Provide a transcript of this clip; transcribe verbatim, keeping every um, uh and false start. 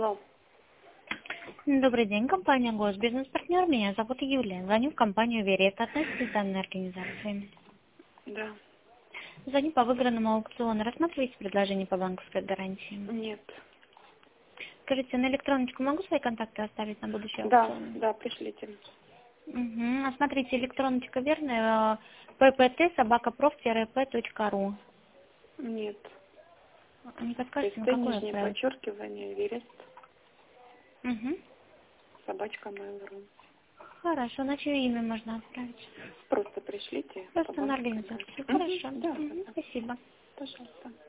Алло. Добрый день, компания Госбизнес-партнер. Меня зовут Юлия. Звоню в компанию Вере. Это относится к данной организации. Да. Звоню по выигранному аукциону. Рассматриваете предложение по банковской гарантии? Нет. Скажите, на электроночку могу свои контакты оставить на будущий Да, аукцион? да, пришлите. Угу. А смотрите, электроночка верная. ппт собака проф п точка ру. Нет. Не То подскажете, есть на ты какой нижнее отправить? подчеркивание, Верест, Угу. собачка Mail.ru. Хорошо, на чье имя можно отправить? Просто пришлите по Просто на банковской карте. организацию. Мгм. Хорошо. Да, да, Мгм. да. Спасибо. Пожалуйста.